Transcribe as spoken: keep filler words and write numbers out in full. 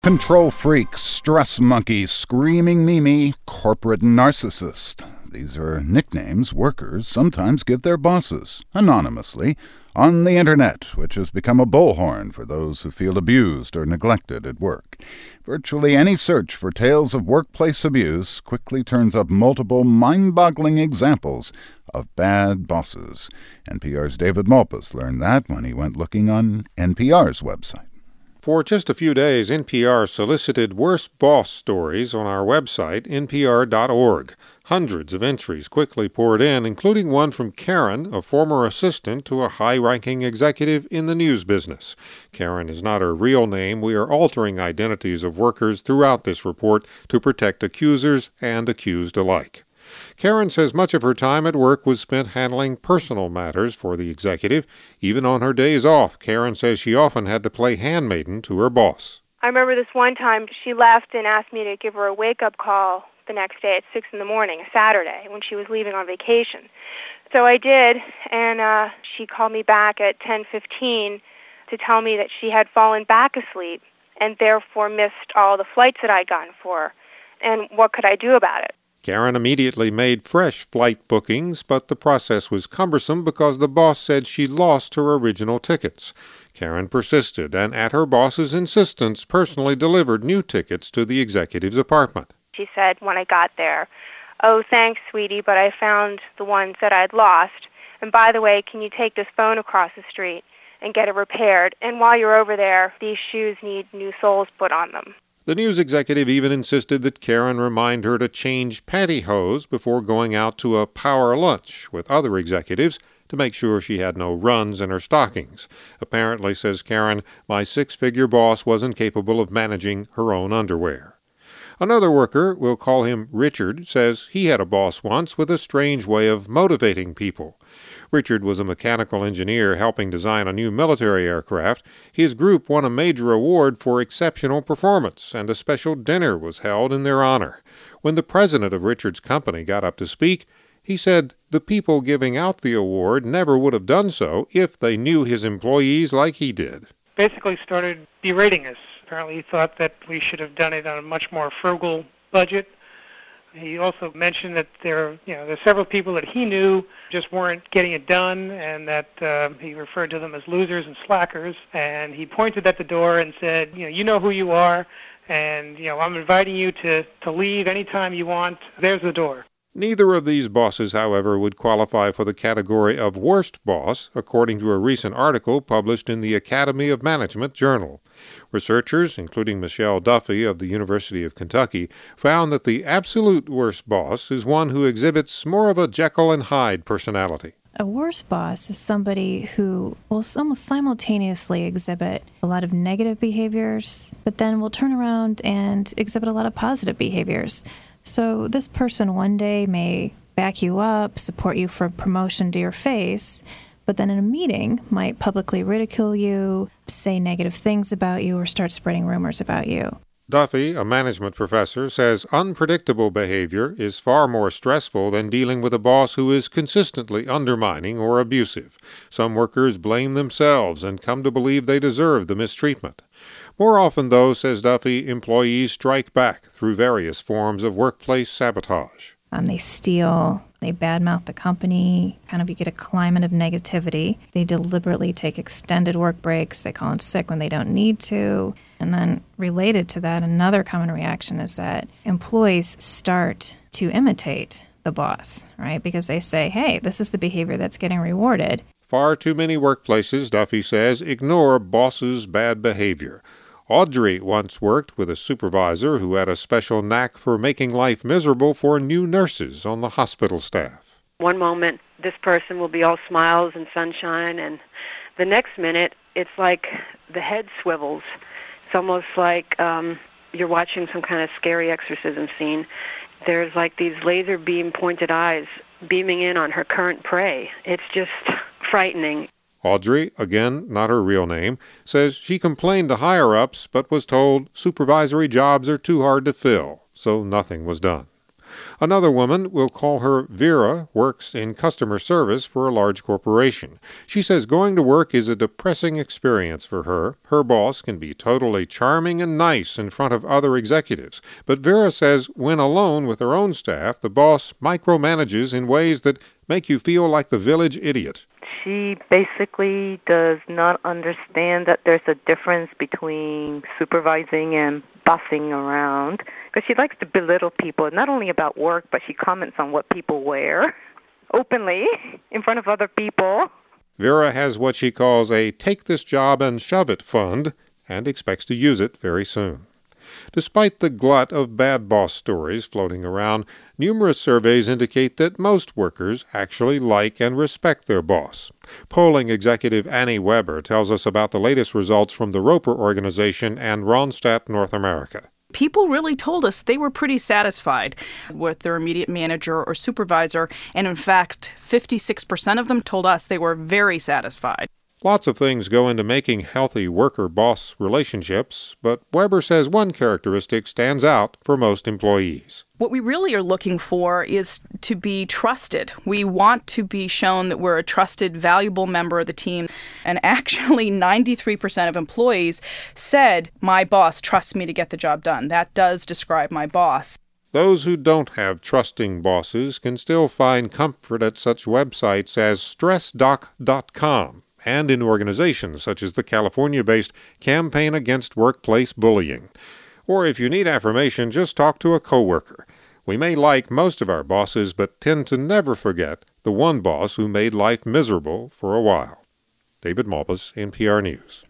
Control freak, stress monkey, screaming Mimi, corporate narcissist. These are nicknames workers sometimes give their bosses, anonymously, on the internet, which has become a bullhorn for those who feel abused or neglected at work. Virtually any search for tales of workplace abuse quickly turns up multiple mind-boggling examples of bad bosses. N P R's David Malpass learned that when he went looking on N P R's website. For just a few days, N P R solicited worst boss stories on our website, N P R dot org. Hundreds of entries quickly poured in, including one from Karen, a former assistant to a high-ranking executive in the news business. Karen is not her real name. We are altering identities of workers throughout this report to protect accusers and accused alike. Karen says much of her time at work was spent handling personal matters for the executive. Even on her days off, Karen says she often had to play handmaiden to her boss. I remember this one time she left and asked me to give her a wake-up call the next day at six in the morning, a Saturday, when she was leaving on vacation. So I did, and uh, she called me back at ten fifteen to tell me that she had fallen back asleep and therefore missed all the flights that I'd gotten for her. And what could I do about it? Karen immediately made fresh flight bookings, but the process was cumbersome because the boss said she lost her original tickets. Karen persisted and, at her boss's insistence, personally delivered new tickets to the executive's apartment. She said when I got there, "Oh, thanks, sweetie, but I found the ones that I'd lost. And by the way, can you take this phone across the street and get it repaired? And while you're over there, these shoes need new soles put on them." The news executive even insisted that Karen remind her to change pantyhose before going out to a power lunch with other executives to make sure she had no runs in her stockings. Apparently, says Karen, my six-figure boss wasn't capable of managing her own underwear. Another worker, we'll call him Richard, says he had a boss once with a strange way of motivating people. Richard was a mechanical engineer helping design a new military aircraft. His group won a major award for exceptional performance, and a special dinner was held in their honor. When the president of Richard's company got up to speak, he said the people giving out the award never would have done so if they knew his employees like he did. Basically started berating us. Apparently he thought that we should have done it on a much more frugal budget. He also mentioned that there, you know, there are several people that he knew just weren't getting it done, and that uh, he referred to them as losers and slackers. And he pointed at the door and said, you know, you know who you are, and you know, I'm inviting you to, to leave anytime you want. There's the door. Neither of these bosses, however, would qualify for the category of worst boss, according to a recent article published in the Academy of Management Journal. Researchers, including Michelle Duffy of the University of Kentucky, found that the absolute worst boss is one who exhibits more of a Jekyll and Hyde personality. A worst boss is somebody who will almost simultaneously exhibit a lot of negative behaviors, but then will turn around and exhibit a lot of positive behaviors. So this person one day may back you up, support you for promotion to your face, but then in a meeting might publicly ridicule you, say negative things about you, or start spreading rumors about you. Duffy, a management professor, says unpredictable behavior is far more stressful than dealing with a boss who is consistently undermining or abusive. Some workers blame themselves and come to believe they deserve the mistreatment. More often, though, says Duffy, employees strike back through various forms of workplace sabotage. Um, they steal, they badmouth the company, kind of you get a climate of negativity. They deliberately take extended work breaks, they call in sick when they don't need to. And then related to that, another common reaction is that employees start to imitate the boss, right? Because they say, hey, this is the behavior that's getting rewarded. Far too many workplaces, Duffy says, ignore bosses' bad behavior. Audrey once worked with a supervisor who had a special knack for making life miserable for new nurses on the hospital staff. One moment, this person will be all smiles and sunshine, and the next minute, it's like the head swivels. It's almost like um, you're watching some kind of scary exorcism scene. There's like these laser beam pointed eyes beaming in on her current prey. It's just frightening. Audrey, again not her real name, says she complained to higher-ups but was told supervisory jobs are too hard to fill, so nothing was done. Another woman, we'll call her Vera, works in customer service for a large corporation. She says going to work is a depressing experience for her. Her boss can be totally charming and nice in front of other executives. But Vera says when alone with her own staff, the boss micromanages in ways that make you feel like the village idiot. She basically does not understand that there's a difference between supervising and bossing around, because she likes to belittle people, not only about work, but she comments on what people wear openly in front of other people. Vera has what she calls a take this job and shove it fund and expects to use it very soon. Despite the glut of bad boss stories floating around, numerous surveys indicate that most workers actually like and respect their boss. Polling executive Annie Weber tells us about the latest results from the Roper Organization and Ronstadt North America. People really told us they were pretty satisfied with their immediate manager or supervisor, and in fact, fifty-six percent of them told us they were very satisfied. Lots of things go into making healthy worker-boss relationships, but Weber says one characteristic stands out for most employees. What we really are looking for is to be trusted. We want to be shown that we're a trusted, valuable member of the team. And actually, ninety-three percent of employees said, my boss trusts me to get the job done. That does describe my boss. Those who don't have trusting bosses can still find comfort at such websites as stress doc dot com. And in organizations such as the California-based Campaign Against Workplace Bullying. Or if you need affirmation, just talk to a coworker. We may like most of our bosses, but tend to never forget the one boss who made life miserable for a while. David Malbus, N P R News.